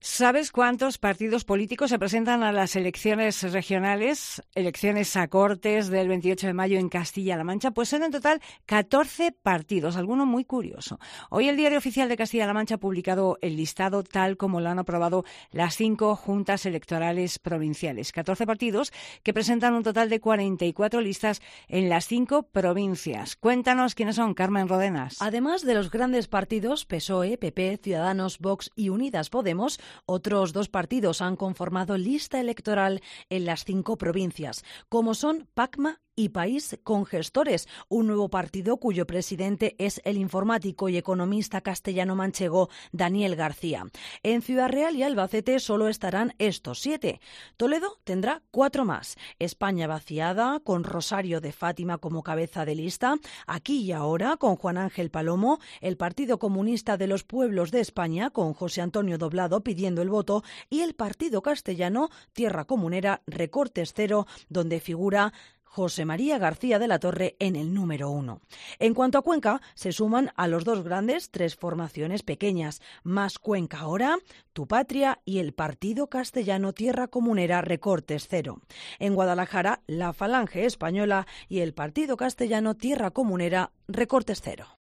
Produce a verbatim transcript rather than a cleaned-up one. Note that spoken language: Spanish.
¿Sabes cuántos partidos políticos se presentan a las elecciones regionales, elecciones a Cortes del veintiocho de mayo en Castilla-La Mancha? Pues son en total catorce partidos, alguno muy curioso. Hoy el Diario Oficial de Castilla-La Mancha ha publicado el listado tal como lo han aprobado las cinco juntas electorales provinciales. catorce partidos que presentan un total de cuarenta y cuatro listas en las cinco provincias. Cuéntanos quiénes son, Carmen Rodenas. Además de los grandes partidos P S O E, P P, Ciudadanos, Vox y Unidas Podemos, otros dos partidos han conformado lista electoral en las cinco provincias, como son Pacma y País con Gestores, un nuevo partido cuyo presidente es el informático y economista castellano-manchego Daniel García. En Ciudad Real y Albacete solo estarán estos siete. Toledo tendrá cuatro más. España vaciada, con Rosario de Fátima como cabeza de lista. Aquí y ahora, con Juan Ángel Palomo, el Partido Comunista de los Pueblos de España, con José Antonio Doblado pidiendo el voto, y el Partido Castellano, Tierra Comunera, Recortes Cero, donde figura José María García de la Torre en el número uno. En cuanto a Cuenca, se suman a los dos grandes tres formaciones pequeñas, más Cuenca Ahora, Tu Patria y el Partido Castellano Tierra Comunera Recortes Cero. En Guadalajara, la Falange Española y el Partido Castellano Tierra Comunera Recortes Cero.